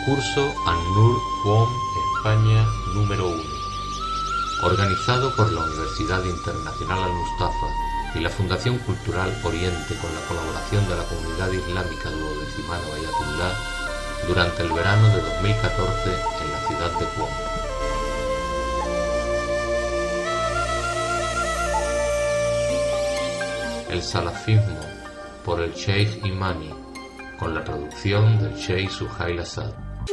Concurso An-Nur QOM España número 1, organizado por la Universidad Internacional Al-Mustafa y la Fundación Cultural Oriente con la colaboración de la Comunidad Islámica Duodecimana Bayatullah durante el verano de 2014 en la ciudad de QOM. El salafismo por el Sheikh Imani, con la traducción del Sheikh Suhail Asad.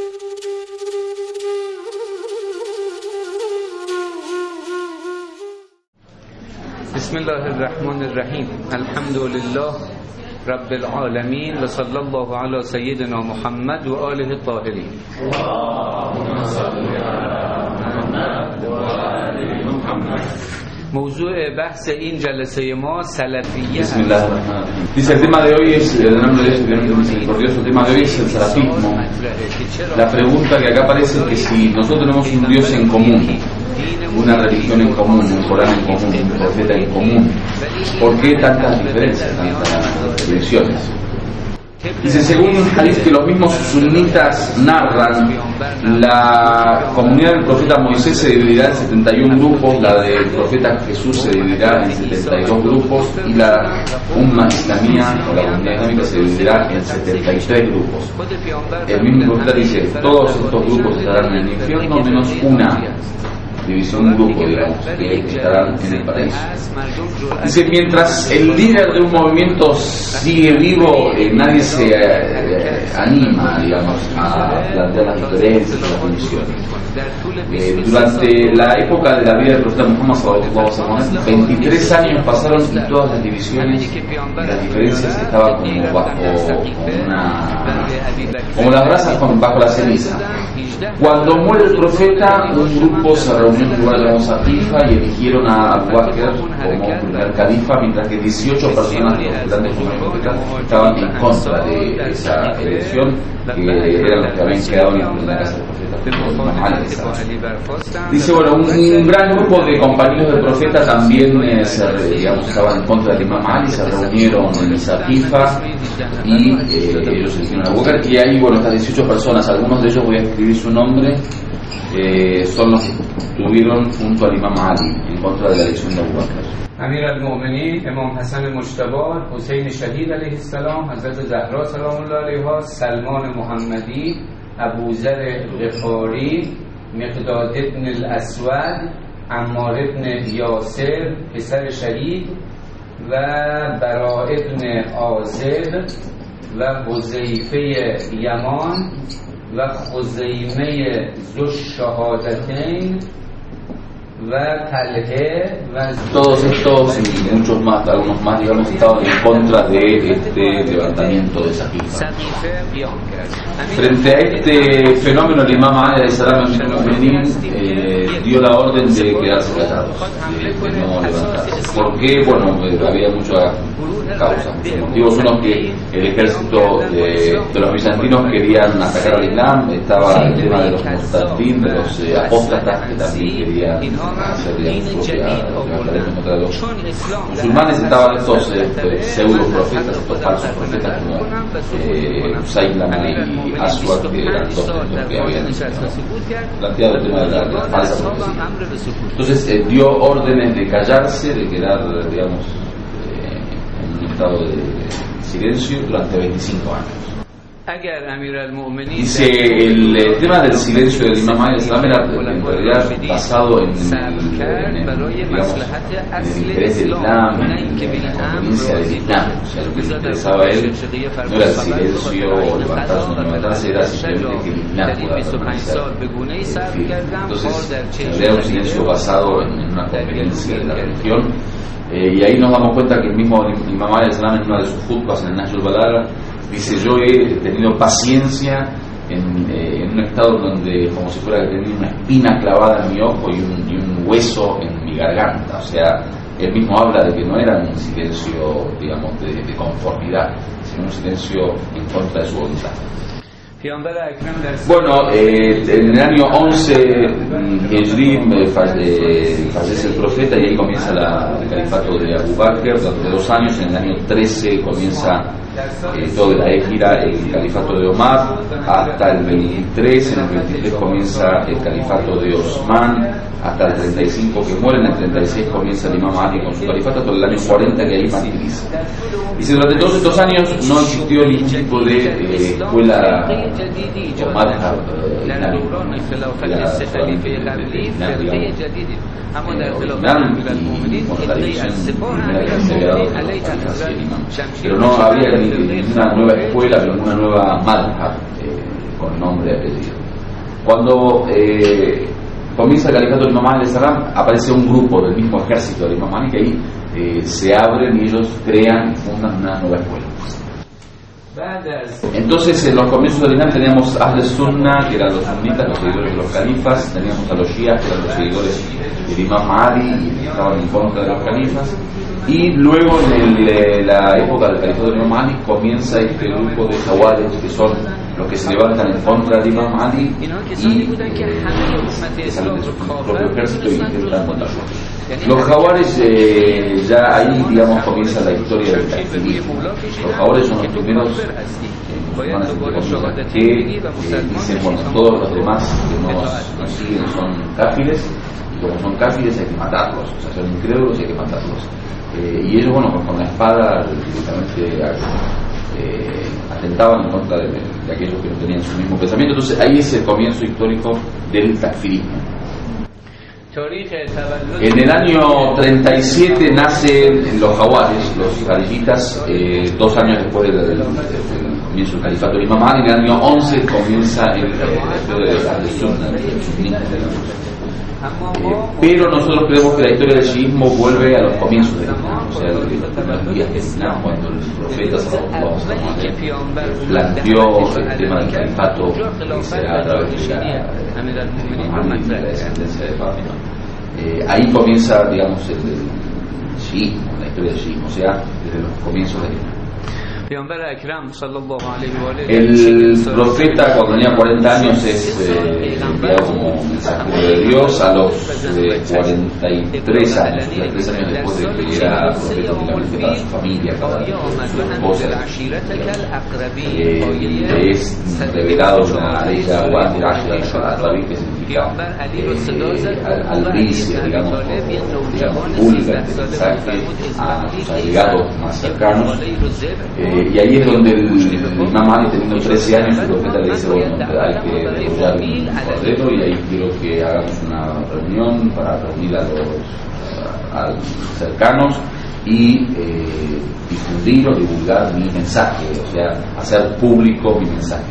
Bismillahirrahmanirrahim. Alhamdulillah Rabbil alamin wa sallallahu ala sayyidina Muhammad wa alihi tahirin. Allahumma salli ala Muhammad wa ali Muhammad. موضوع بحث این جلسه ما سلفیه. Dice, el tema de hoy es, el nombre de el tema de hoy es el salafismo. La pregunta que acá aparece es que si nosotros tenemos un Dios en común, una religión en común, un Corán en común, un profeta en común, ¿por qué tantas diferencias, tantas divisiones? Dice, según un hadith que los mismos sunitas narran, la comunidad del profeta Moisés se dividirá en 71 grupos, la del profeta Jesús se dividirá en 72 grupos y la Umma Islamía o la comunidad islámica se dividirá en 73 grupos. El mismo profeta dice, todos estos grupos estarán en el infierno menos una división, un grupo, digamos, que estarán en el paraíso. Dice, mientras el líder de un movimiento sigue vivo, nadie se anima, digamos, a plantear las diferencias y las condiciones. Durante la época de la vida del profeta Muhammad, 23 años pasaron y todas las divisiones y las diferencias estaban como bajo como las brasas bajo la ceniza. Cuando muere el profeta, un grupo se reunió en un lugar llamado Saqifa y eligieron a Abu Bakr como primer califa, mientras que 18 personas de los grandes profetas estaban en contra de esa elección, que eran los que habían quedado en la casa del profeta. Dice, bueno, un gran grupo de compañeros del profeta también estaban en contra del Imam Ali, se reunieron en Saqifa y ellos eligieron a Abu Bakr, y ahí, bueno, estas 18 personas, algunos de ellos voy a escribir su nombre, son los que estuvieron junto al Imam Ali en contra de la elección de Abu Bakr. امیر المؤمنین امام حسن مجتبی، حسین شهید علیه السلام، حضرت زهرا سلام الله علیها، سلمان محمدی، ابوذر غفاری، مقداد ابن الاسود، عمار ابن یاسر پسر شهید و برا ابن عازب و حذیفه یمان و خزیمه ذو الشهادتین و طلحه و todos estos y muchos más, algunos más, digamos, estaban en contra de este levantamiento de Saqifa. Frente a este fenómeno, el Imam Ali dio la orden de quedarse callados, de no levantarse. ¿Por qué? Bueno, había muchas causas, muchos motivos. Uno, que el ejército de los bizantinos querían atacar al Islam, estaba el tema de los mustadín, de los apóstatas, que también querían hacer contra los musulmanes. Estaban estos pseudo profetas, estos falsos profetas como Musaylamah y Aswad, que eran dos que habían planteado el tema de la falsa profecía. Entonces dio órdenes de callarse, de quedar, digamos, en un estado de silencio durante 25 años. Dice, el tema del silencio del Imam Ali era en realidad basado en el interés del Islam, en la conveniencia del Islam. O sea, lo que le interesaba a él no era el silencio o levantarse o no levantarse, era simplemente que el Islam pueda permanecer firme. Entonces, en realidad un silencio basado en una conveniencia de la religión. Y ahí nos damos cuenta que el mismo Imam Ali en una de sus khutbas en el Nahjul Balagha dice, yo he tenido paciencia en un estado donde, como si fuera que tenía una espina clavada en mi ojo y un hueso en mi garganta. O sea, él mismo habla de que no era un silencio, digamos, de conformidad, sino un silencio en contra de su voluntad. Bueno, en el año 11 Hijri fallece el profeta y ahí comienza el califato de Abu Bakr durante 2 años. En el año 13 comienza todo la égira, el califato de Omar, hasta el 23. En el 23 comienza el califato de Osman, hasta el 35 que muere. En el 36 comienza el imam Ali con su califato, hasta el año 40 que ahí martiriza. Dice, durante todos estos años no existió ningún tipo de escuela o madhhab islámico, era solamente pero no había ninguna nueva escuela, ninguna nueva madhhab con nombre y apellido. Cuando comienza el califato del Imam Ali al-Salam, aparece un grupo del mismo ejército del Imam Ali que ahí se abren y ellos crean y fundan una nueva escuela. Entonces, en los comienzos del Islam teníamos Ahl al-Sunnah, que eran los sunnitas, los seguidores de los califas, teníamos a los shias, que eran los seguidores del Imam Ali y estaban en contra de los califas, y luego en la época del califato del Imam Ali comienza este grupo de Khawarij, que son los que se levantan en contra del Imam Ali y salen de su propio ejército y intentan matarlo. Los Khawarij, ya ahí, digamos, comienza la historia del takfirismo. Los Khawarij son los primeros musulmanes que dicen, bueno, todos los demás que nos siguen son káfires, y como son káfires hay que matarlos, o sea, son incrédulos y hay que matarlos. Y ellos, bueno, con la espada directamente atentaban en contra de aquellos que no tenían su mismo pensamiento. Entonces ahí es el comienzo histórico del takfirismo. En el año 37 nacen los Khawarij, los kharijitas, 2 años después del comienzo del califato del Imam Ali. En el año 11 comienza el Ahl-Sunnah, el sunnismo. Pero nosotros creemos que la historia del shiismo vuelve a los comienzos del Islam, o sea, los primeros días del Islam, cuando el profeta sallallahu alaihi wasallam planteó el tema del califato que será a través de la descendencia de Fátima. Ahí comienza, digamos, el shiismo, la historia del shiismo, o sea, desde los comienzos del Islam. El profeta, cuando tenía 40 años, es enviado como mensajero de Dios. A los 43 años, 3 años después de que era profeta, únicamente para su familia, para su esposa, es revelado una ley de Wadir Ashir al-Rabi, que significa albricia, digamos, vulga, el mensaje a sus allegados más cercanos. Y ahí es donde el Imam Ali, teniendo 13 años, el profeta le dice, bueno, hay que degollar un cordero, y ahí quiero que hagamos una reunión para reunir a los cercanos y difundir o divulgar mi mensaje, o sea, hacer público mi mensaje.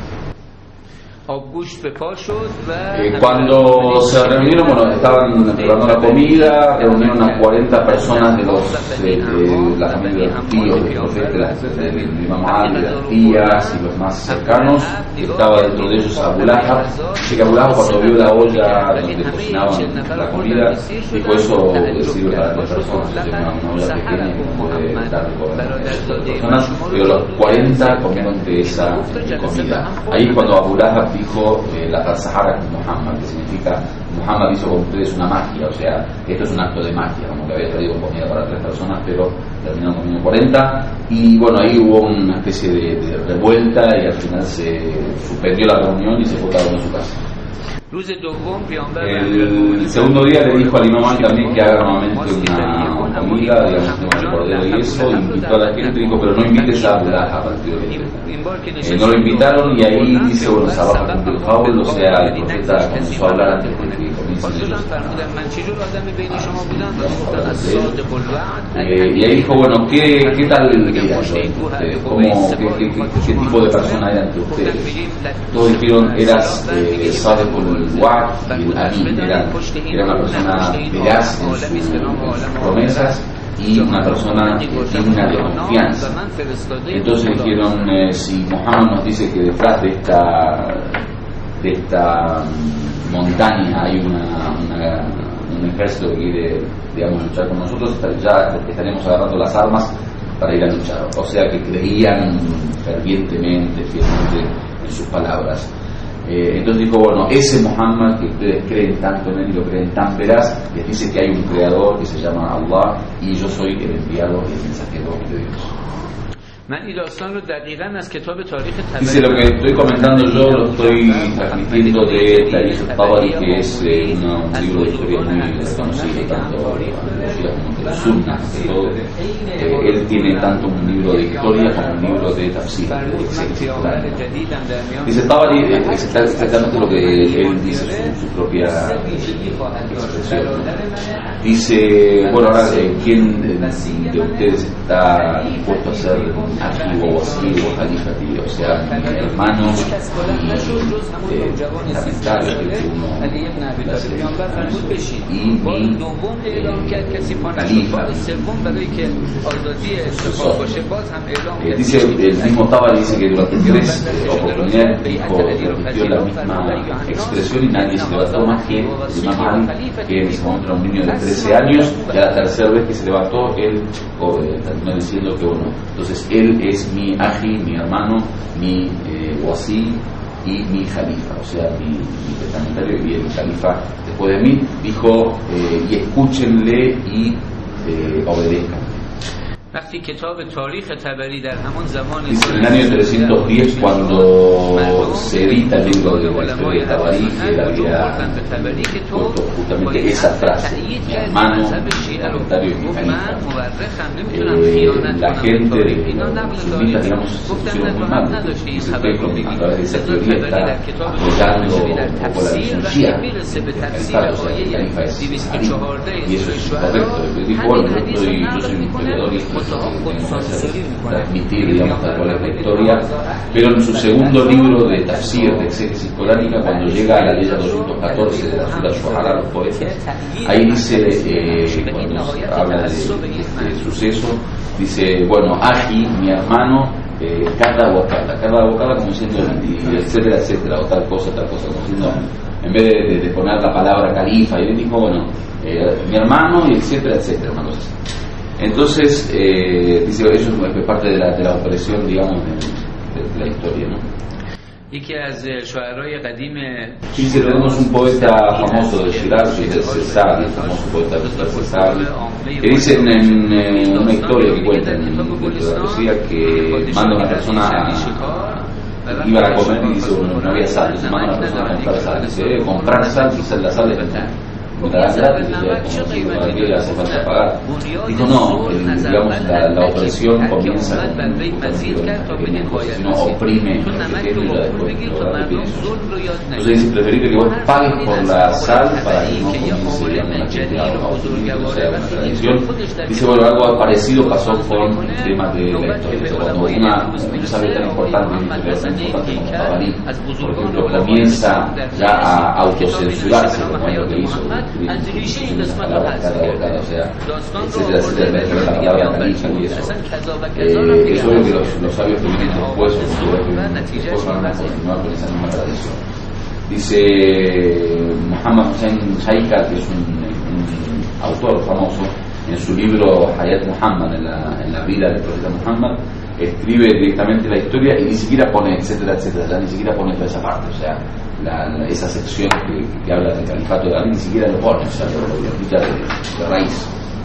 Cuando se reunieron, bueno, estaban preparando la comida, reunieron a 40 personas de la familia de los tíos del profeta, del Imam Ali, de las tías y los más cercanos. Estaba dentro de ellos Abu Lahab. Así que Abu Lahab, cuando vio la olla donde cocinaban la comida, dijo, eso sirve para 3 personas, o sea, una olla pequeña que no puede dar de comer a 3 personas, pero los 40 comieron de esa comida. Ahí cuando Abu Lahab dijo la Sahara con Muhammad, que significa Muhammad hizo con ustedes una magia, o sea, esto es un acto de magia, como que había traído comida para 3 personas, pero terminaron comiendo 40, y bueno, ahí hubo una especie de revuelta y al final se suspendió la reunión y se fue cada uno a su casa. El segundo día le dijo al Imam Ali también que haga nuevamente una comida, digamos, con el cordero y eso, invitó a la gente y dijo, pero no invites a Abdullah a partir de ahí. No lo invitaron, y ahí dice, bueno, Sabah cumplió el Haul, o sea, el profeta comenzó a hablar antes de que comiencen ellos y ahí dijo, bueno, ¿qué tal era ustedes? ¿Qué tipo de persona era entre ustedes? Todos dijeron, eras Sadiqul Wa'd y el Amin, era una persona veraz en sus promesas y una persona digna de confianza. Entonces dijeron, si Muhammad nos dice que detrás de esta montaña hay un ejército que quiere, digamos, luchar con nosotros, ya estaremos agarrando las armas para ir a luchar. O sea que creían fervientemente, fielmente en sus palabras. Entonces dijo, bueno, ese Muhammad que ustedes creen tanto en él y lo creen tan veraz, les dice que hay un creador que se llama Allah y yo soy el enviado y el mensajero de Dios. Dice, lo que estoy comentando yo lo estoy transmitiendo de Tarikh al-Tabari, que es un libro de historia muy reconocido tanto en los shias como en los sunnas. Él tiene tanto un libro de historia como un libro de tafsir. Dice Tabari, es exactamente lo que él dice, su propia expresión. Dice, bueno, ahora, ¿quién de ustedes está dispuesto a ser activo o así o califa, o sea, mi hermano y fundamental que uno y mi califa. Dice el mismo Tabari, dice que durante 3 oportunidades repitió la misma expresión y nadie se levantó más que el Imam Ali, que en ese momento era un niño de 13 años, y a la tercera vez que se levantó él terminó diciendo que bueno, entonces él es mi aji, mi hermano, mi wasi y mi jalifa, o sea, mi testamentario, y el jalifa después de mí dijo, y escúchenle y obedezcan. Dice, en el año 310, cuando se edita el libro de la historia de Tabari, él había puesto justamente esa frase: mi hermano, mi testamentario y mi jalifa. La gente de los sunitas, digamos, se pusieron muy mal. Dice que a través de esa teoría está apoyando un poco la visión shia, o sea, el jalifa es Ali, y eso es incorrecto. Él dijo, bueno, yo soy un historiador y transmitir, digamos, tal cual es la historia, pero en su segundo libro de tafsir, de exégesis coránica, cuando llega a la ley 214 de la Sura Shu'ara, los poetas, ahí dice, cuando habla de este suceso, dice, bueno, aji, mi hermano, cada bocada como diciendo, etcétera, etcétera, o tal cosa, como diciendo, en vez de poner la palabra califa, y él dijo, bueno, mi hermano, y etcétera, etcétera, una cosa así. Entonces, dice, eso es parte de la opresión, digamos, de la historia, ¿no? Dice, tenemos un poeta famoso de Shiraz, que es el Cesar, el famoso poeta de Cesar, que dice en una historia que cuenta en la poesía, que manda una persona iban a comer y dice, bueno, no había sal, se manda una persona a comprar sal, dice, comprar sal, quizás la sal es me la dan gratis, como si para qué le hace falta pagar. Dijo, no, digamos, la opresión comienza con una pequeña cosa, sino oprime lo pequeño y la después lo grande. Entonces dice, preferible que vos pagues por la sal para que no comience, digamos, la gente a oprimir, o sea, una tradición. Dice, bueno, algo parecido pasó con el tema de la historia. Cuando un sabio tan importante, un historiador tan importante como Tabari, por ejemplo, comienza ya a autocensurarse, como es lo que hizo, la palabra cada bocada, o sea, etcétera, etcétera, la palabra califa y eso. Eso es lo que los sabios que vienen después, después van a continuar con esa misma tradición. Dice Muhammad Hussein Shaikar, que es un autor famoso, en su libro Hayat Muhammad, en la vida del profeta Muhammad, escribe directamente la historia y ni siquiera pone etcétera, etcétera, ya ni siquiera pone toda esa parte, o sea, esa sección que habla del califato de Ali ni siquiera lo pone, o sea, lo quita de raíz.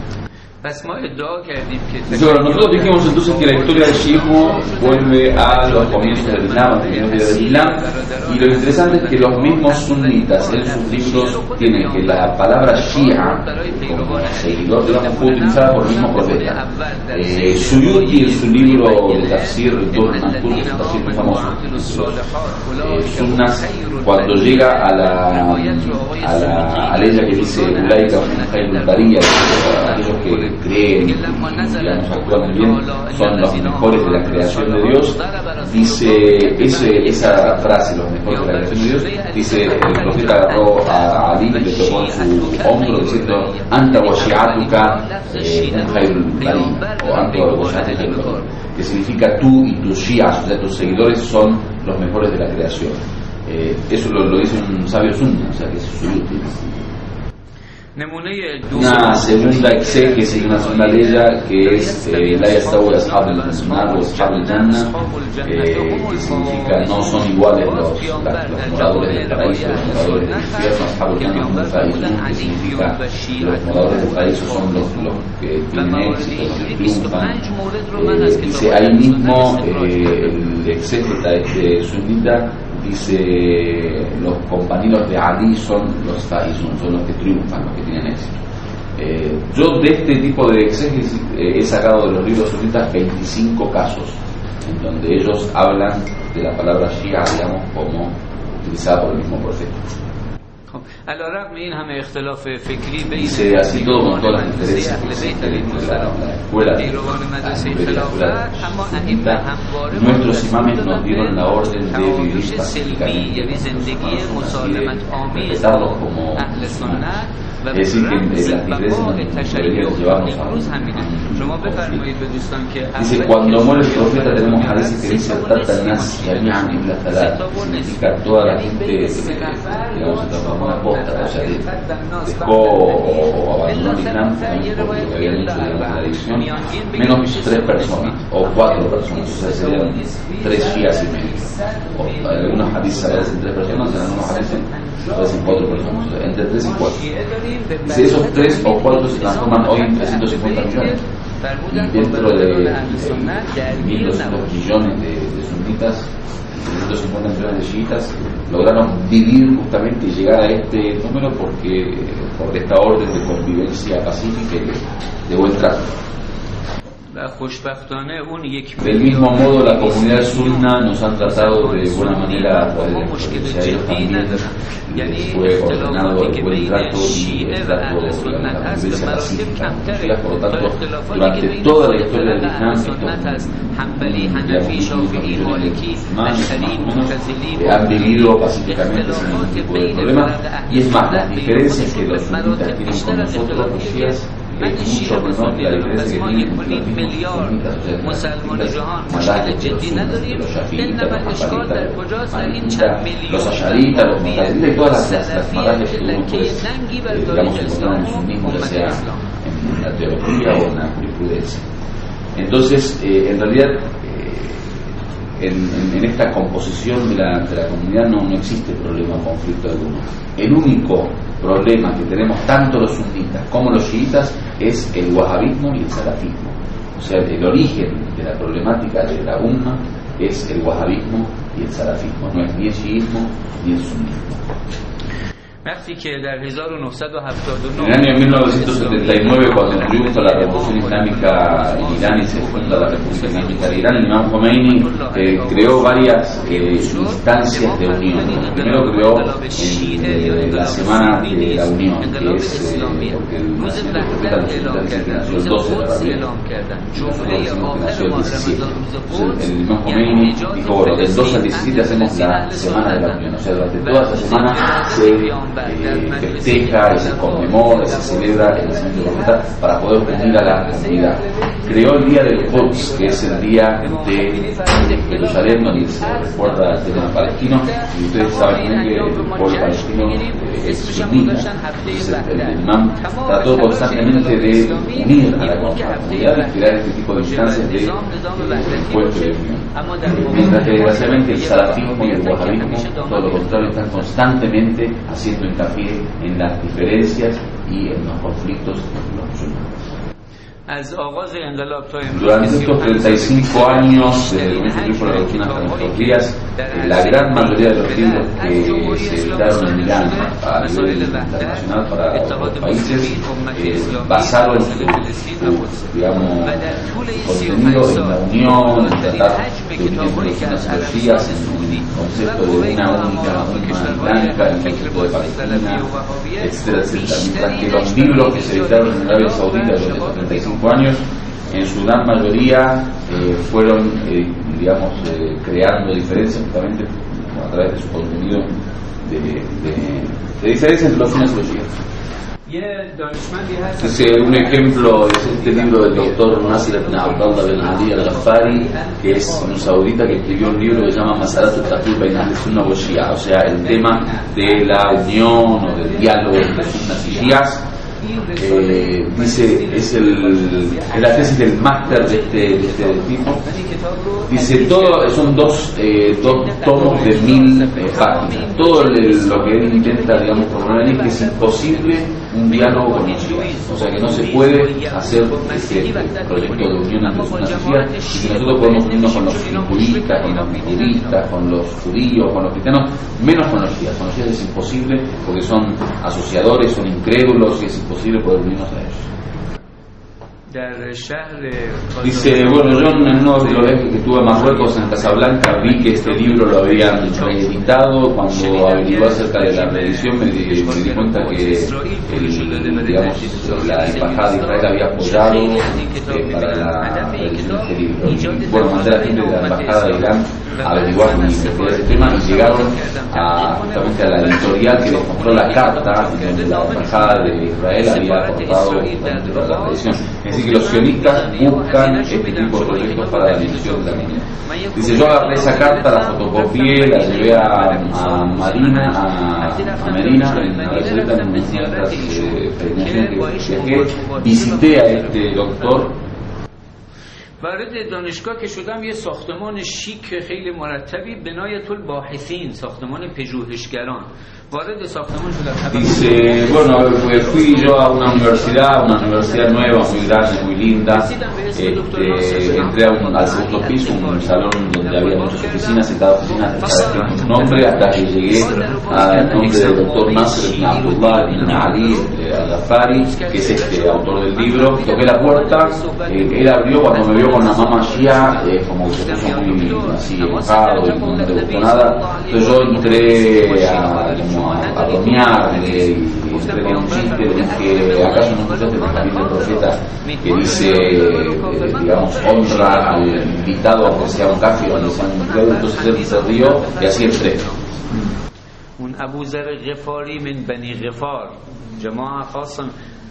Bueno, nosotros dijimos entonces que la historia del shiismo vuelve a los comienzos del Islam, a los comienzos del Islam, y lo interesante es que los mismos sunnitas en sus libros tienen que la palabra Shia como seguidor de la fue utilizada por el mismo profeta. Suyuti en su libro de tafsir, Dur Mansur, un tafsir muy famoso, Sunnas, cuando llega a la ella que dice Ulaika Khairul Bariyah, aquellos que creen, digamos, actúan bien, son los mejores de la creación de Dios, dice esa frase, los mejores de la creación de Dios, dice, el profeta agarró a Ali y le tocó en su hombro diciendo, Anta wa shi'atuka khairul bariyah, o Anta wa shi'atuka khairul bariyah, que significa tú y tus shi'as, o sea, tus seguidores son los mejores de la creación. Eso lo dice un sabio sunni, o sea, que es Suyuti. una segunda exégesis, una segunda ley que es la yastawi ashab al-nar o ashab al-janna, que significa no son iguales los moradores del paraíso, los moradores del infierno. Ashab al-janna hum al-faizun, que significa que los moradores del paraíso son los que tienen éxito, los que triunfan. Dice ahí mismo el exégeta sunnita, dice los compañeros de Ali son los faizun, son los que triunfan, los que tienen éxito. Yo de este tipo de exégesis he sacado de los libros sunnitas 25 casos en donde ellos hablan de la palabra Shia, digamos, como utilizada por el mismo profeta. Dice así todo con todas las diferencias que existen entre la escuela de la sunita. Nuestros imames nos dieron la orden de vivir pacíficamente, respetarlos como musulmanes. Es decir, que las diferencias deberían llevarnos a un conflicto. Dice, cuando muere el profeta tenemos hadith que dice significa toda la gente, digamos, se transformó en aposta, o sea, dejó o abandonó el Islam por lo que habían hecho de la adicción, menos 3 personas o 4 personas, o sea, serían 3 shias y medio. O en algunos hadiths aparecen 3 personas, en algunos hadiths aparecen 4 personas, o sea, entre 3 y 4. Dice, esos 3 o 4 se transforman hoy en 350 millones. Y dentro de 1.200 millones de sunnitas, 150 millones de chiitas, lograron vivir justamente y llegar a este número por esta orden de convivencia pacífica y de buen trato. Del mismo modo, la comunidad sunna nos han tratado de buena manera, porque a ellos también les fue ordenado el buen trato y el trato de la convivencia pacífica. Por lo tanto, durante toda la historia del Islam, han vivido pacíficamente sin ningún tipo de problema. Y es más, las diferencias que los sunnitas tienen con nosotros, los shias, es mucho menor que la diferencia que tienen entre los mismos sunnitas, los shafiitas, los hambalitas, los asharitas, los mutazilitas y todas las madallas que uno puede, digamos, encontrar en el sunnismo, ya sea en la teología o en la jurisprudencia. Entonces, en realidad, en esta composición de la comunidad no existe problema o conflicto alguno. El único problema que tenemos tanto los sunnitas como los chiitas es el wahabismo y el salafismo. O sea, el origen de la problemática de la umma es el wahabismo y el salafismo, no es ni el chiismo ni el sunnismo. En el año 1979, cuando triunfa la revolución islámica en Irán y se funda la República Islámica de Irán, el Imam Khomeini creó varias instancias de unión. Primero creó la Semana de la Unión, que es porque el profeta dice que nació el 12 de abril, nosotros decimos que nació el 17. Entonces el Imam Khomeini dijo, bueno, del 12 al 17 hacemos la Semana de la Unión, o sea, durante toda esa semana se festeja y se conmemora y se celebra el nacimiento del profeta para poder unir a la comunidad. Creó el día del Quds, que es el día de Jerusalén, donde se recuerda el tema palestino, y ustedes saben bien que el pueblo palestino es sunnita. Entonces el imam trató constantemente de unir a la comunidad y crear este tipo de instancias de encuentro y unión. Mientras que desgraciadamente el salafismo y el wahabismo, todo lo contrario, están constantemente haciendo hincapié en las diferencias y en los conflictos entre los musulmanes. Durante estos 35 años desde el inicio de la revolución hasta nuestros días, la gran mayoría de los libros que se editaron en Irán a nivel internacional para otros países basaron su, digamos, contenido en la unión, en tratar de unir entre los sunnitas y los shias, en el concepto de una única umma blanca, en el concepto de Palestina, etcétera, etcétera. Mientras que los libros que se editaron en Arabia Saudita durante estos 35 años, en su gran mayoría fueron, digamos, creando diferencias justamente a través de su contenido de diferencias entre los sunnitas y los shias. Un ejemplo es este libro del doctor Nasir ibn Abdullah bin Ali al-Ghaffari, que es un saudita que escribió un libro que se llama Masalat al-Taqib bain al-Sunna wa-Shia, o sea, el tema de la unión o del diálogo entre sunnas y shias. dice, es la tesis del máster de este tipo. Dice, son dos tomos de 1000 páginas. Todo lo que él intenta, digamos, proponer es que es imposible un diálogo con los shias. O sea, que no se puede hacer este proyecto de unión entre una sociedad, y que nosotros podemos unirnos con los hinduistas, con los budistas, con los judíos, con los cristianos, menos con los shias. Con los shias es imposible porque son asociadores, son incrédulos, y es imposible poder unirnos a ellos. Dice, bueno, yo en uno de los viajes que estuve en Marruecos, en Casablanca, vi que este libro lo habían reeditado. Cuando averigué acerca de la reedición me di cuenta que la embajada de Israel había apoyado para la reedición de este libro. Y bueno, mandé a la gente de la embajada de Irán a averiguar y investigar ese tema, y llegaron justamente a la editorial que les mostró la carta donde la embajada de Israel había aportado para la reedición. Es decir, que los sionistas buscan este tipo de proyectos para la difusión de la comunidad. Dice, yo agarré esa carta, la fotocopié, la llevé a Medina, en la receta, en una de estas peregrinaciones que viajé, visité a este doctor. وارد دانشگاه که شدم یه ساختمان شیک خیلی مرتبی بنایت الباحثین، ساختمان پژوهشگران. وارد ساختمان شدم. Dice, bueno, pues fui yo a una universidad nueva, muy grande, muy linda. Entré al segundo piso, un salón donde había muchas oficinas, y cada oficina estaba un nombre, hasta que llegué al nombre del doctor Nasser ibn Abdullah ibn Ali al-Dhafari, que es este autor del libro. Toqué la puerta, él abrió. Cuando me vio con la mamá Shia, como que se puso muy así enojado y no le gustó nada. Entonces yo entré a bromear, y entré con un chiste de que acaso no escuchaste el camino del profeta que dice, digamos, honra al invitado aunque sea un kafir o no sea un incrédulo. Entonces él se rió y así entré. un Abu Zar al-Ghifari min Bani Ghifar, jama'a khassa.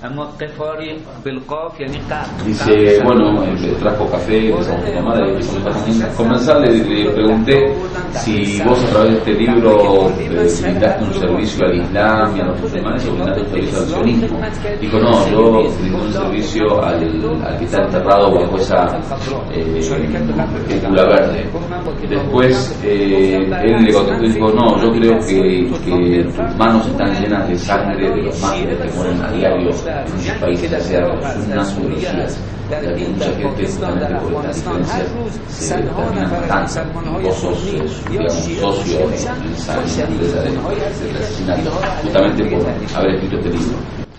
Dice, bueno, trajo café, comenzar le pregunté si vos a través de este libro brindaste un servicio al Islam y a los musulmanes, o brindaste un servicio al sionismo. Dijo, no, yo brindé un servicio al que está enterrado bajo esa película verde. Después él le contestó y dijo, no, yo creo que tus manos están llenas de sangre de los mártires que mueren a diario en muchos países, ya sea los sunnas o los shias, ya que mucha gente justamente por estas diferencias se terminan matando, y vos sos, digamos, socio en esa empresa del asesinato, justamente por haber escrito este libro.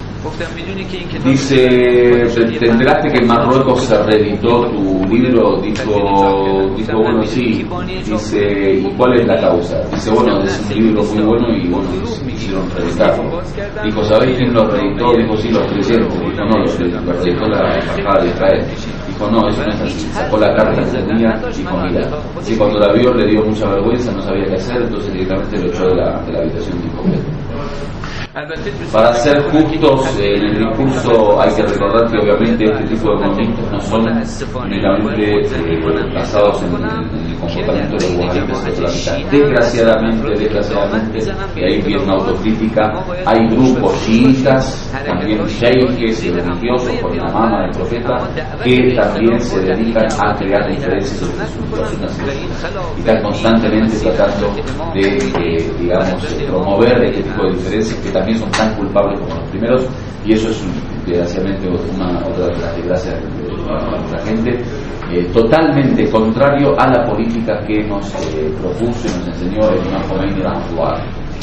Dice, ¿te enteraste que en Marruecos se reeditó tu libro? Dijo, bueno, sí. Dice, ¿y cuál es la causa? Dice, bueno, es un libro muy bueno y bueno, quisieron reeditarlo. Dijo, ¿sabéis quién lo reeditó? Dijo, sí, los creyentes. Dijo, no, lo reeditó la embajada de Israel. Dijo, no, eso no es así. Sacó la carta que tenía y dijo, mira, si cuando la vio le dio mucha vergüenza, no sabía qué hacer, entonces directamente lo echó de la habitación de incompleto. Para ser justos en el discurso hay que recordar que obviamente este tipo de movimientos no son únicamente basados en el comportamiento de los wahabistas. Desgraciadamente, y ahí viene una autocrítica, hay grupos chiitas, también sheikhes y religiosos por la mama del profeta, que también se dedican a crear diferencias entre sus personas y están constantemente tratando de, digamos, promover este tipo de diferencias que también son tan culpables como los primeros, y eso es desgraciadamente otra de las desgracias de nuestra gente, totalmente contrario a la política que nos propuso y nos enseñó el Imam Khomeini rahmatullah.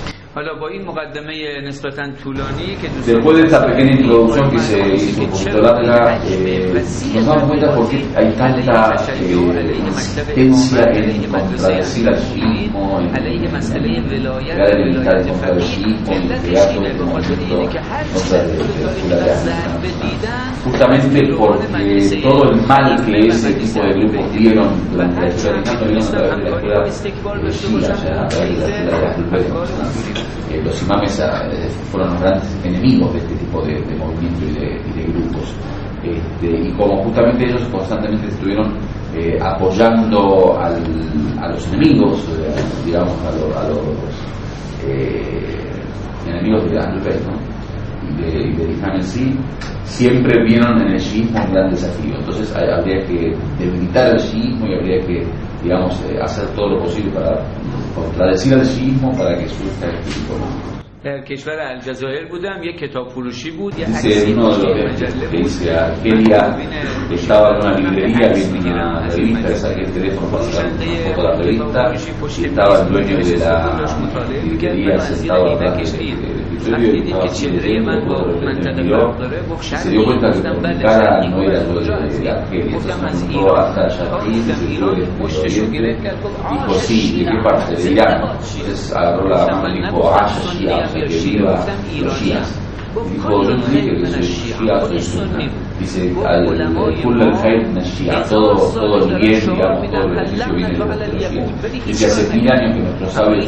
Después de esta pequeña introducción que se hizo un poquito larga, nos damos cuenta por qué hay tanta insistencia en contradecir al shiismo, en crear enemistad en contra del shiismo, en crear todo este movimiento contra la justamente porque todo el mal que ese tipo de grupos dieron durante la historia del Islam vieron a través de la escuela shia, o sea, a través de la escuela de Ahlul los imames fueron los grandes enemigos de este tipo de movimientos y de grupos, y como justamente ellos constantemente estuvieron apoyando a los enemigos, digamos a los enemigos de Ahlul Bayt, ¿no? y del Islam en sí, siempre vieron en el chiismo un gran desafío. Entonces habría que debilitar el chiismo y habría que, digamos, hacer todo lo posible para contradecir al chiismo para que surja el espíritu. در کشور الجزایر بودم یک کتاب فروشی بود. Dice uno de los viajes que dice a Argelia, estaba en una librería viendo una revista, le saqué el teléfono para sacar una foto de la revista y estaba el dueño de la librería sentado atrás del escritorio y estaba así leyendo todo lo que le miró y se dio cuenta que por mi cara no era lo de Argelia. Entonces me preguntó hasta Yatir, que yo le dijo sí, ¿de qué parte? De Irán. Entonces agarró la mano y dijo, Shia, que viva los Shias. Dijo, yo no dije que soy Shia, soy Sunni. Dice, Kull al-Khair min Shia, todo el bien, digamos, todo el beneficio viene de los Shias. Dice, hace 1000 años que nuestros sabios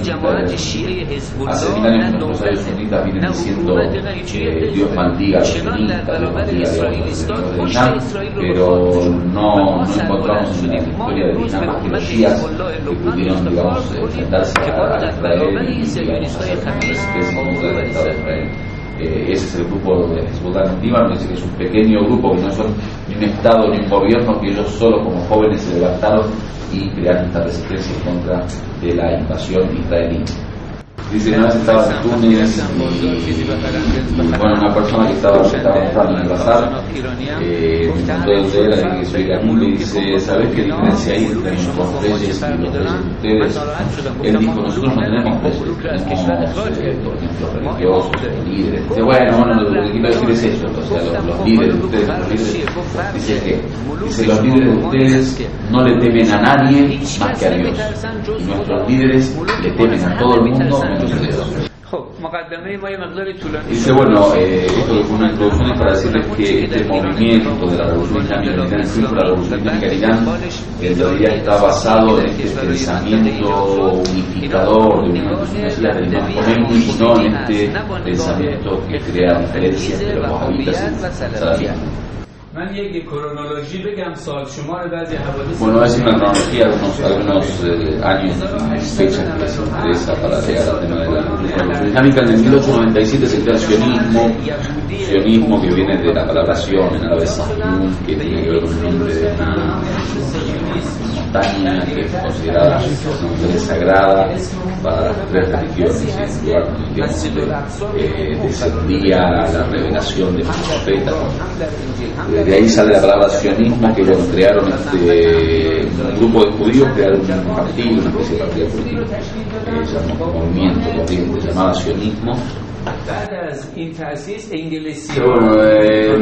sunitas vienen diciendo Dios maldiga a los sunitas, Dios maldiga a los Islam, pero no encontramos en la historia del Islam más que los Shias que pudieron, digamos, enfrentarse a Israel y, digamos, hacer una resistencia contra el Estado de Israel. Ese es el grupo de Hezbollah en Líbano, dice que es un pequeño grupo, que no son ni un Estado ni un gobierno, que ellos solos como jóvenes se levantaron y crearon esta resistencia en contra de la invasión israelí. Dice que una vez estaba en Túnez y bueno, una persona que estaba entrando en el bazar me preguntó de él, que soy iraní, y dice, ¿sabés qué diferencia hay entre los reyes y los reyes de ustedes? Él dijo, nosotros no tenemos reyes, tenemos, por ejemplo, religiosos, líderes. Dice, bueno, lo que quiero decir es eso, o sea, los líderes de ustedes, dice que los líderes de ustedes no le temen a nadie más que a Dios, y nuestros líderes le temen a todo el mundo. Dice, bueno, esto que fue una introducción es para decirles que este movimiento de la Revolución Islámica, la Revolución Islámica de Irán, en realidad está basado en este pensamiento unificador de una universidad del Imam Khomeini, y no en este pensamiento que crea diferencias entre los wahabitas y los salafistas. Bueno, es una cronología de algunos años y fechas que les interesa para llegar al tema de la Revolución Islámica. En el 1897 se crea el sionismo que viene de la palabra Sion, en árabe Sahyun, que tiene que ver con el nombre de una montaña que es considerada una montaña sagrada para las tres religiones, en lugar donde descendía la revelación de los profetas. De ahí sale la palabra sionismo, que bueno, crearon un grupo de judíos, crearon un partido, una especie de partido político, un movimiento corriente llamado sionismo. Bueno, en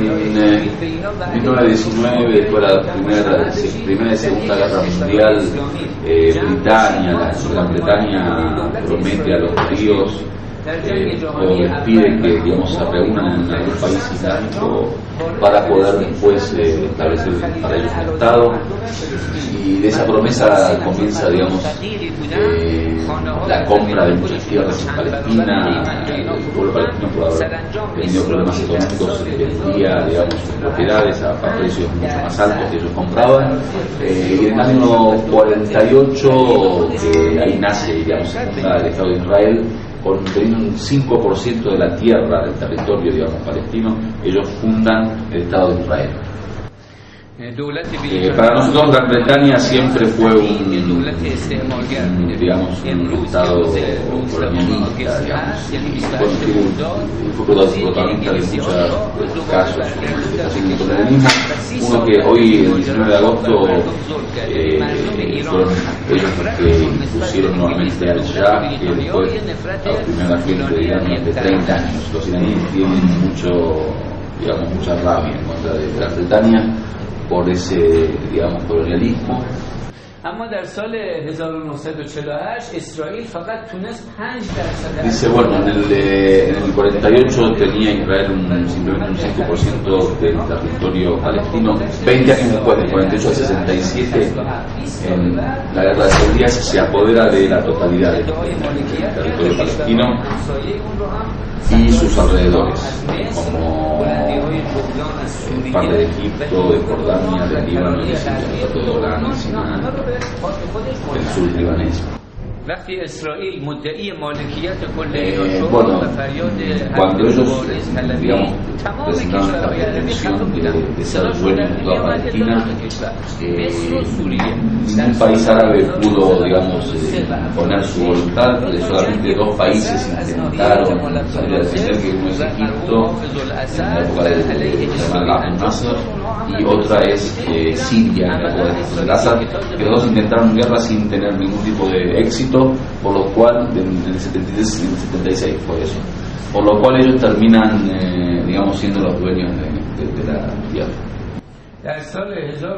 1919, después de la primera y segunda guerra mundial, Gran Bretaña promete a los judíos o les pide que, digamos, se reúnan en algún país islámico para poder después establecer para ellos un Estado, y de esa promesa comienza, digamos, la compra de muchas tierras en Palestina. El pueblo palestino, por haber tenido problemas económicos, vendía, digamos, sus propiedades a precios mucho más altos que ellos compraban, y en el año 48 ahí nace, digamos, el Estado de Israel, con un 5% de la tierra del territorio, digamos, palestino. Ellos fundan el Estado de Israel. Para nosotros Gran Bretaña siempre fue un Estado colonialista, digamos, y fue protagonista de muchos casos de colonialismo. Uno que hoy, el 19 de agosto, fueron ellos que impusieron nuevamente al Shah, que después a la primera gente de Irán durante 30 años. Los iraníes tienen mucha rabia en contra de Gran Bretaña por ese, digamos, colonialismo. Dice, bueno, en el 48 tenía Israel simplemente un 5% del territorio palestino. 20 años después, del 48 al 67, en la guerra de 6 días, se apodera de la totalidad del territorio palestino y sus alrededores, como parte de Egipto, de Jordania, de Líbano, de Siria, de Golán, del sur libanés. وقتی اسرائیل مدعی مالکیت کل bueno, و فریاد cuando ellos, حلبی تمام کشورهای عربی خفه بودن صداشون در میامد اطلاع کشور مصر و سوریه ningún país árabe pudo, digamos, poner su voluntad. Solamente dos países intentaron salir a defender, que uno es Egipto en la época de Nasser y otra es Siria en la época de Assad, que los dos intentaron guerra sin tener ningún tipo de éxito, por lo cual en el 76 fue eso, por lo cual ellos terminan, digamos, siendo los dueños de la tierra. در سال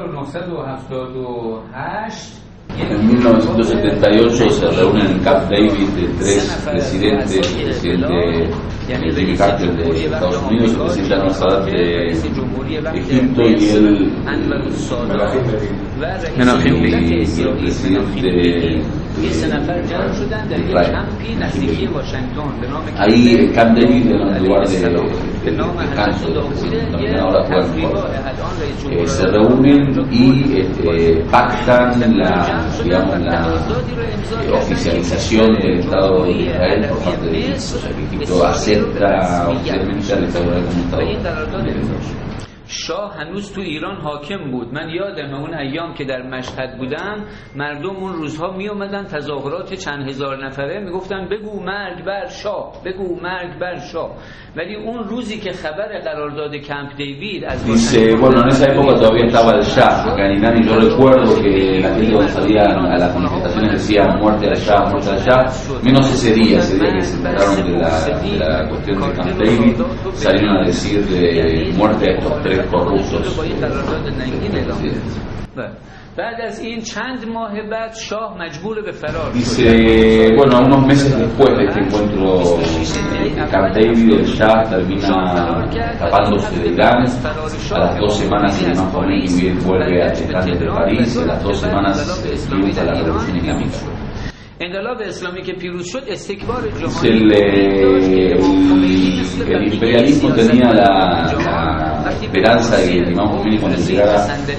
1978 En 1978 se reúnen en Camp David tres presidentes, el presidente Jimmy Carter de Estados Unidos, el presidente Anwar Sadat de Egipto y el presidente de Israel. Ahí en Camp David era un lugar de descanso, donde ahora juegan. Se reúnen y pactan digamos, la oficialización del Estado de Israel por parte de Egipto. O sea, que Egipto acepta oficialmente al Estado de Israel como Estado. شاه هنوز تو ایران حاکم بود. من یادم اون ایام که در مشهد بودم مردم اون روزها می اومدن تظاهرات چند هزار نفره میگفتن بگو مرگ بر شاه، بگو مرگ بر شاه. ولی اون روزی که خبر قرارداد کمپ دیوید از Dice, bueno, en esa época todavía estaba el Shah acá en Irán y yo recuerdo que la gente cuando salía a las manifestaciones decía muerte al Shah, menos ese día que se enteraron de la cuestión de Camp David, salieron a decir muerte a estos tres corruptos. بعد از این چند ماه بعد شاه مجبور به فرار شد. Dice, bueno, unos meses después de este encuentro en Camp David, el Shah termina escapándose de Irán. A las 2 semanas el Imam Khomeini vuelve a Teherán desde París. A las 2 semanas triunfa la revolución islámica. انقلاب اسلامی که پیروز شد استکبار جهانی el imperialismo tenía la esperanza de que el Imam Khomeini cuando llegara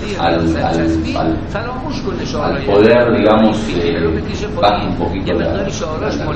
al poder, digamos, baje un poquito la velocidad su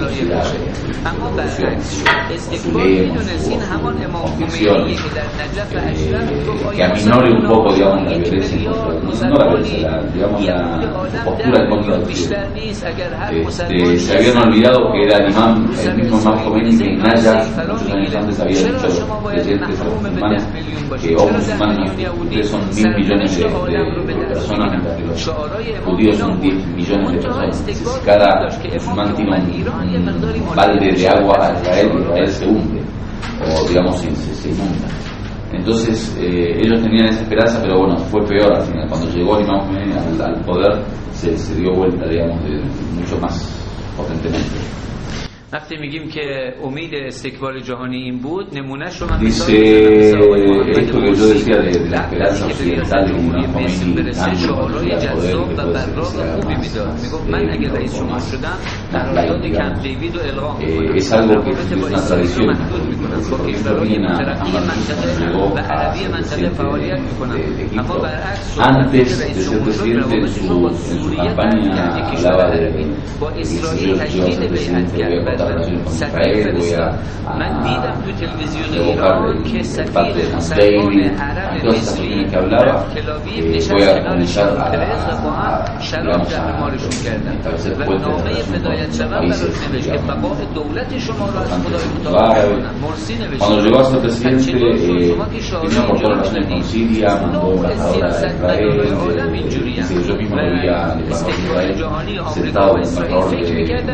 que aminore un poco, digamos, la violencia, no la violencia, digamos, la postura en contra del Occidente. Se habían olvidado que era el mismo Imam Khomeini que en Najaf muchos años antes había dicho a los creyentes, a los musulmanes, que musulmanes, ustedes son 1.000 millones de personas, mientras que los judíos son 10 millones de personas. Si cada musulmán tiene un balde de agua a Israel se hunde, o digamos se inunda. Entonces ellos tenían esa esperanza, pero bueno, fue peor al final. Cuando llegó el Imam Khomeini al poder se dio vuelta, digamos, mucho más potentemente. وقتی میگیم که امید استکبار جهانی این بود نمونهش رو من Dice, esto que yo decía de la esperanza occidental de Imam Khomeini شعارهای جذاب و براق خوبی میداد. میگفت من اگه رئیس جمهور شدم قرارداد کمپ دیوید رو الغا میکنم، es algo que es با una اسرائیل رو tradición. محدود میکنم، با کشورهای مترقی منطقه و عربی منطقه فعالیت میکنم. اما برعکس Antes de ser presidente, en su campaña hablaba de با اسرائیل تجدید بیعت کرد. سفیر فرستاد. من دیدم تو تلویزیون ایران که سفیر مسلمان عرب مصری در تل‌آویو نشست کنار شاه پرز و با هم شراب زهرمارشون کردن و نامه فدایت شوم براش نوشت که بقای دولت شما را از خدای مطابق کنم. مرسی نوشت Cuando llegó a ser presidente, vino por todas las relaciones con Siria, mandó embajadora a Israel, dice que yo mismo lo vi al embajador de Israel sentado con el embajador de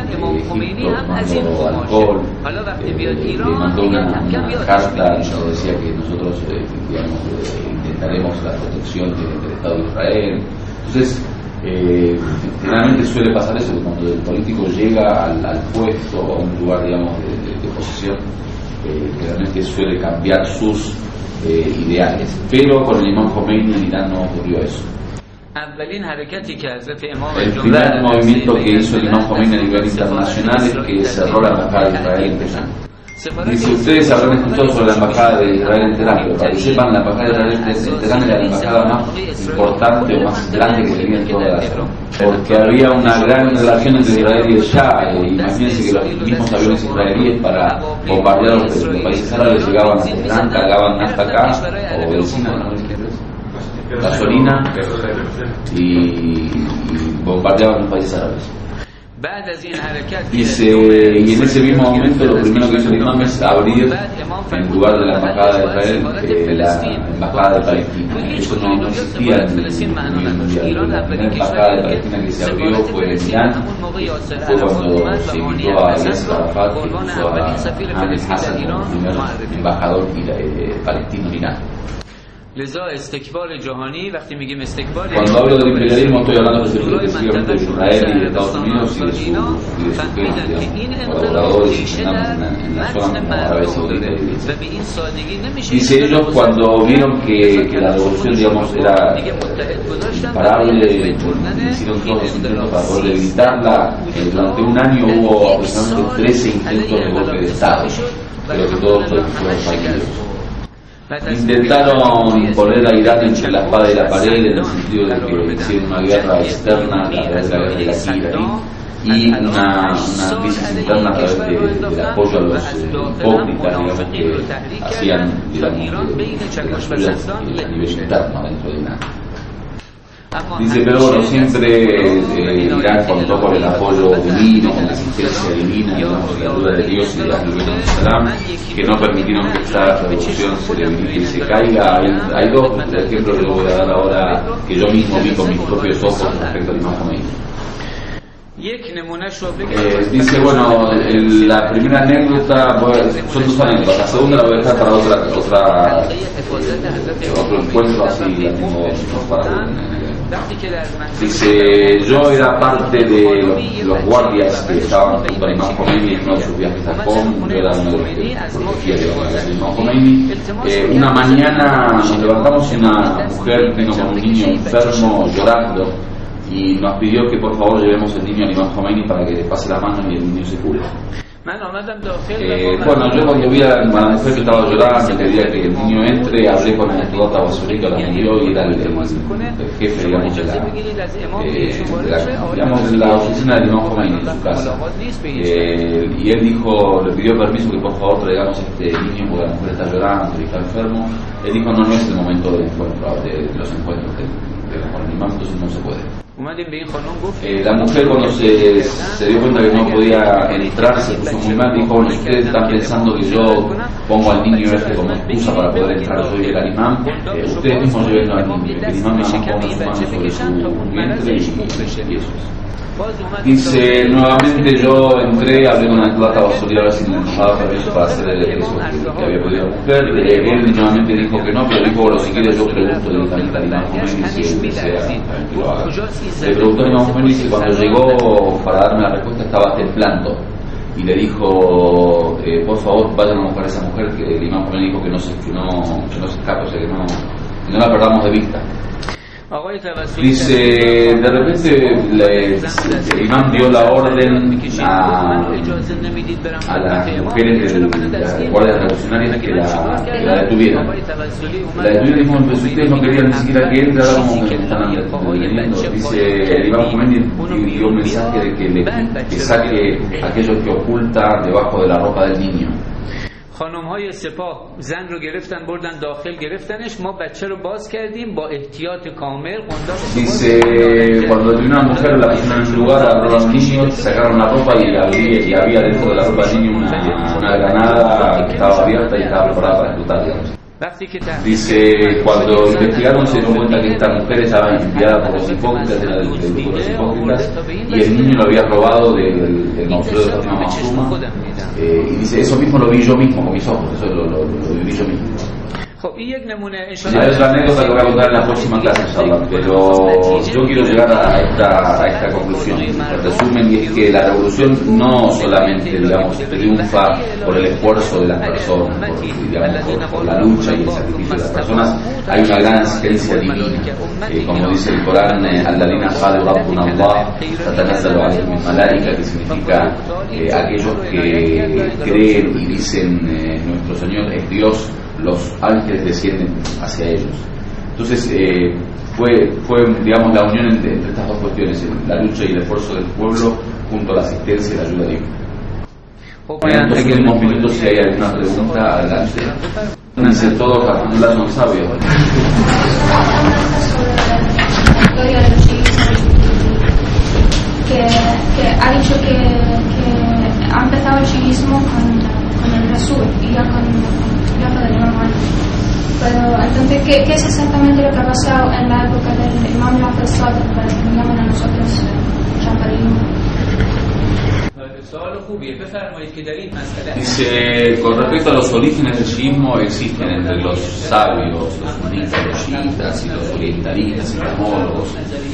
Egipto tomando alcohol, le mandó una carta donde decía que nosotros digamos, intentaremos la protección del Estado de Israel. Entonces, generalmente suele pasar eso, que cuando el político llega al puesto, a un lugar, digamos, de posición, realmente suele cambiar sus ideales. Pero con el Imam Khomeini en Irán no ocurrió eso. El primer movimiento que hizo el Imam Khomeini a nivel internacional es que cerró la embajada de Israel en Teherán. Dice, ustedes habrán escuchado sobre la embajada de Israel en Teherán, pero para que sepan, la embajada de Israel en Teherán era la embajada más importante o más grande que tenía en toda la zona, porque había una gran relación entre Israel y el Shah. Imagínense que los mismos aviones israelíes para bombardear los países árabes llegaban a Teherán, cargaban hasta acá, o benzina, gasolina, y bombardeaban los países árabes. Dice, y en ese mismo momento lo primero que hizo el imam es abrir en lugar de la embajada de Israel la embajada de Palestina. Eso no existía en el mundial. La primera embajada de Palestina que se abrió fue en Milán, fue cuando se invitó a Yasser Arafat, que puso a Ahmed Hassan como primer embajador palestino en Milán. Cuando hablo del imperialismo estoy hablando específicamente de Israel y de Estados Unidos y de sus colaboradores en la zona como Arabia Saudita. Dice, ellos cuando vieron que la revolución, digamos, era imparable, hicieron todos los intentos para poder evitarla. Durante un año hubo aproximadamente 13 intentos de golpe de Estado, pero que todos fueron fallidos. Intentaron poner a Irán entre la espada y la pared, en el sentido de que hicieron una guerra externa a través de la guerra iraquí y una crisis interna a través del apoyo a los hipócritas, digamos, que hacían, digamos, de las suyas a nivel interno dentro de Irán. Dice, pero bueno, siempre Irán contó con el apoyo divino, con la asistencia divina, digamos, la ayuda de Dios y de Al-Salam, que no permitieron que esta revolución se debilite y se caiga. Hay dos ejemplos que les voy a dar ahora que yo mismo vi con mis propios ojos respecto al Imam Khomeini. Dice, bueno, la primera anécdota, son dos anécdotas, la segunda la voy a dejar para otro encuentro, así la tengo para. Dice, yo era parte de los guardias que estaban junto al Imam Khomeini en uno de sus viajes a Qom. Yo era uno de los que protegía al Imam Khomeini. Una mañana nos levantamos y una mujer vino con un niño enfermo llorando y nos pidió que por favor llevemos el niño al Imam Khomeini para que le pase la mano y el niño se cure. Bueno, yo cuando vi a la mujer que estaba llorando y quería que el niño entre, hablé con el Ayatollah Basurri, que la murió y era el jefe, digamos, de la oficina del Imam Khomeini en su casa. Y él dijo, le pidió permiso que por favor traigamos a este niño porque la mujer está llorando y está enfermo. Él dijo, no es el momento del encuentro, de los encuentros con el imam, entonces no se puede. La mujer cuando se dio cuenta que no podía entrar se puso muy mal, dijo, bueno, ustedes están pensando que yo pongo al niño este como excusa para poder entrar yo y el imam, ustedes mismos lleven al niño, que el imam ponga su mano sobre su vientre y eso es. Dice, nuevamente yo entré, hablé con la plata Basurri a ver si nos daba permiso para hacer eso que había podido la mujer. Él nuevamente dijo que no, pero dijo, bueno, si quiere yo pregunto directamente al Imam Khomeini si él desea que lo haga. Le preguntó al Imam Khomeini si cuando llegó para darme la respuesta estaba temblando y le dijo, por favor vayan a buscar a esa mujer, que el Imam Khomeini dijo que no se escape, o sea que no la perdamos de vista. Dice, de repente el imam dio la orden a las mujeres de las guardias revolucionarias que la detuvieran. La detuvieron y dijo, pues ustedes no querían ni siquiera que entre, ahora como que están deteniendo. Dice, el Imam Khomeini dio un mensaje de que saque aquello que oculta debajo de la ropa del niño. خانم‌های سپاه زن رو گرفتن بردن داخل گرفتنش ما بچه رو باز کردیم با احتیاط کامل. Dice, cuando una mujer la pusieron en un lugar, agarró a los niños, sacaron la ropa y había dentro de la ropa del niño una granada que estaba abierta y estaba preparada para explotar, digamos. Dice, cuando investigaron se dieron cuenta que esta mujer estaba enviada por los hipócritas, era del grupo de los hipócritas, y el niño lo había robado del mausoleo de Fátima Masuma. Y dice, eso mismo lo vi yo mismo con mis ojos, eso lo viví yo mismo. خب این یک نمونه Es la anécdota que voy a contar en la próxima clase, inshallah, pero yo quiero llegar a esta conclusión, el resumen, y es que la revolución no solamente, digamos, triunfa por el esfuerzo de las personas, por la lucha y el sacrificio de las personas, hay una gran asistencia divina, como dice el Corán, Alladina Qalu Rabbuna Allah, Tatanazzalu alayhim al-malaika, que significa aquellos que creen y dicen nuestro Señor es Dios, los ángeles descienden hacia ellos. Entonces fue digamos la unión entre estas dos cuestiones, la lucha y el esfuerzo del pueblo junto a la asistencia y la ayuda divina. En los últimos minutos, si hay alguna pregunta, adelante. Dice todos los alhamdulillah son sabios. Que ha dicho que ha empezado el chiismo con el Rasul y ya con el Imam Ali. Pero entonces, ¿qué es exactamente lo que ha pasado en la época del Imam Jafar Sadiq para que nos llamen a nosotros Jafarim? Dice, con respecto a los orígenes del chiismo, existen entre los sabios, los sunitas, los chiitas y los orientalistas y islamólogos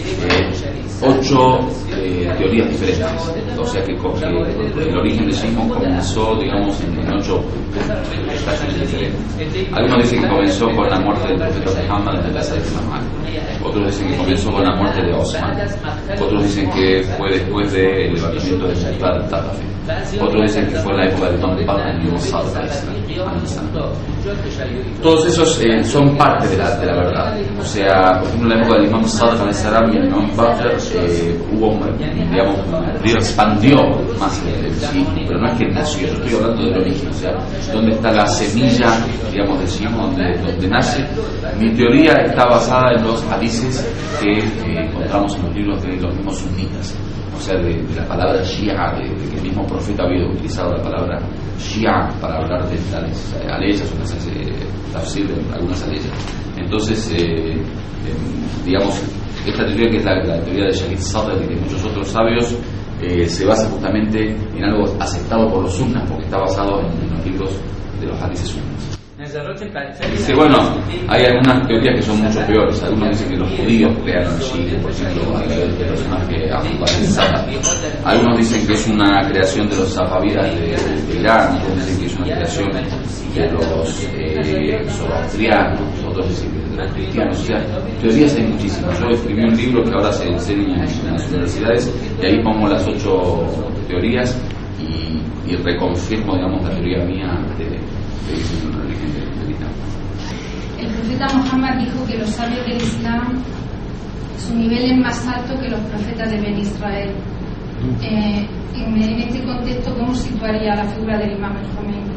8 teorías diferentes. O sea que el origen del chiismo comenzó, digamos, en 8 estaciones diferentes. Algunos dicen que comenzó con la muerte del profeta Muhammad en la casa de Imam Ali. Otros dicen que comenzó con la muerte de Osman. Otros dicen que fue después del levantamiento de Muqtada al-Thaqafi. Otros dicen que fue en la época de Imam Bakr y Musaddad al-Islam. Todos esos son parte de la verdad. O sea, por ejemplo, en la época del Imam Sadiq al-Islam y el Imam Bakr hubo, digamos, expandió más el chiismo, pero no es que nació. Yo estoy hablando del origen, o sea, dónde está la semilla, digamos, del chiismo, donde nace. Mi teoría está basada en los hadices que encontramos en los libros de los mismos sunitas. O sea, de la palabra Shia, de que el mismo profeta había utilizado la palabra Shia para hablar de tales aleyas o tafsir de algunas aleyas. Entonces, digamos, esta teoría, que es la teoría de Shahid Sadr y de muchos otros sabios, se basa justamente en algo aceptado por los sunnas, porque está basado en los libros de los hadices sunnas. Dice, bueno, hay algunas teorías que son mucho peores. Algunos dicen que los judíos crearon Chile, por ejemplo, a través del personaje Ahmad al-Safar. Algunos dicen que es una creación de los safavidas de Irán, otros dicen que es una creación de los zoroastrianos, otros dicen que de los cristianos. O sea, teorías hay muchísimas. Yo escribí un libro que ahora se enseña en las universidades y ahí pongo las 8 teorías y reconfirmo, digamos, la teoría mía de origen del Islam. El profeta Muhammad dijo que los sabios del Islam, su nivel es más alto que los profetas de Ben Israel. En este contexto, ¿cómo situaría la figura del Imam al-Khomeini?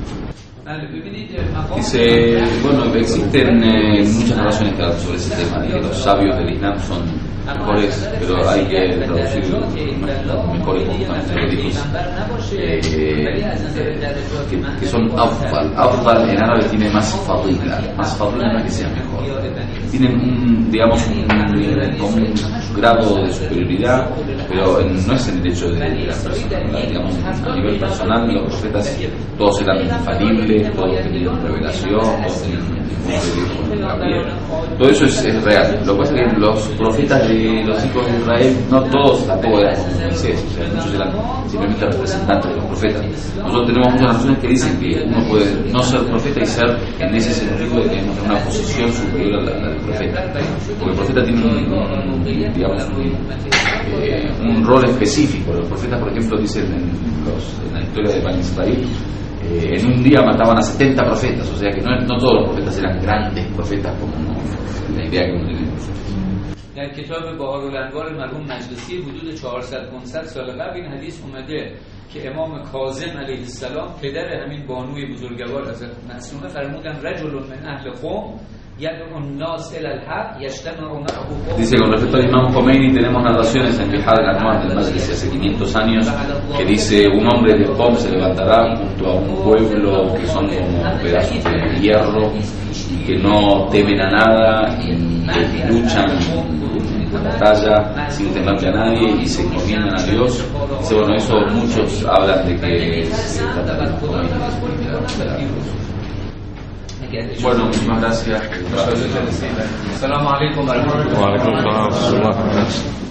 Dice, bueno, existen muchas narraciones sobre ese tema, de que los sabios del Islam son mejores, pero hay que traducir mejores que son afdal. Afdal en árabe tiene más fadila no es que sea mejor. Tienen como un grado de superioridad, pero no es en el hecho de la persona. Digamos, a nivel personal, los profetas todos eran infalibles, todos tenían revelación, todos tenían todo eso es real. Lo que pasa es que los profetas de los hijos de Israel, no todos tampoco eran como Moisés, o sea, muchos eran simplemente representantes de los profetas. Nosotros tenemos muchas naciones que dicen que uno puede no ser profeta y ser en ese sentido de tener una posición superior a la del profeta, porque el profeta tiene un rol específico. Los profetas, por ejemplo, dicen en la historia de Bani Israel, en un día mataban a 70 profetas, o sea que no todos los profetas eran grandes profetas como la idea que uno tiene. در کتاب بهارالانوار مرحوم مجلسی حدود 400-500 سال قبل این حدیث اومده که امام کاظم علیه السلام پدر همین بانوی بزرگوار حضرت معصومه فرمودن رجل من اهل قوم يدعو الناس الى الحق يجتمع معه. Dice, con respecto al Imam Khomeini, tenemos narraciones en Bihar al-Anwar del Majlis hace 500 años que dice, un hombre de Qom se levantará junto a un pueblo que son como pedazos de hierro y que no temen a nada y luchan en la batalla sin temerle a nadie y se encomiendan a Dios. Dice, bueno, eso muchos hablan de que se trata de Khomeini. Bueno, muchísimas gracias. Assalamu alaikum warahmatullahi Wa alaikum salam wa rahmatullah.